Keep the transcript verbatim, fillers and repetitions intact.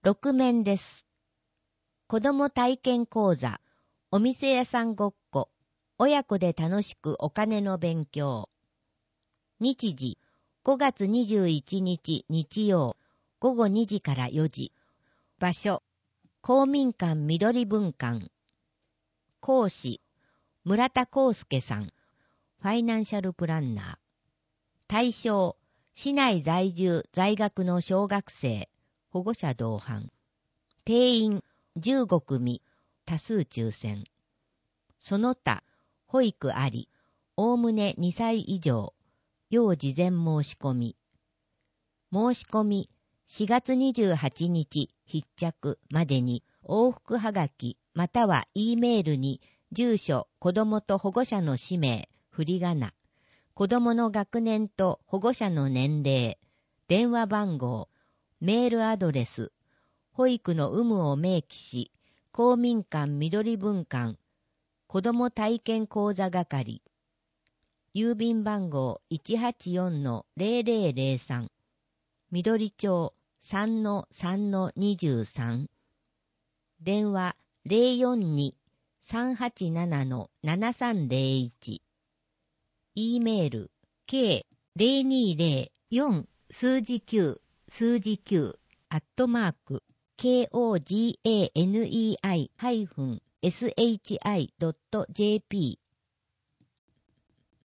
ろく面です。子供体験講座、お店屋さんごっこ、親子で楽しくお金の勉強。日時、ごがつにじゅういちにち日曜、ごごにじからよじ。場所、公民館緑文館。講師、村田康介さん、ファイナンシャルプランナー。対象、市内在住在学の小学生、保護者同伴。定員じゅうごくみ、多数抽選。その他、保育あり、おおむねにさい以上、要事前申し込み。申し込み、しがつにじゅうはちにち必着までに往復はがきまたは E メールに住所、子供と保護者の氏名、振り仮名、子供の学年と保護者の年齢、電話番号、メールアドレス、保育の有無を明記し、公民館緑文館、子供体験講座係、郵便番号 いちはちよんのぜろぜろぜろさん、緑町 さんのさんのにじゅうさん、電話 ゼロよんに さんはちななのななさんぜろいち、E メール ケーゼロにゼロよん 数字きゅう数字きゅうアットマーク ケーオージーエーエヌイーアイ ハイフン エスエイチアイ ドット ジェーピー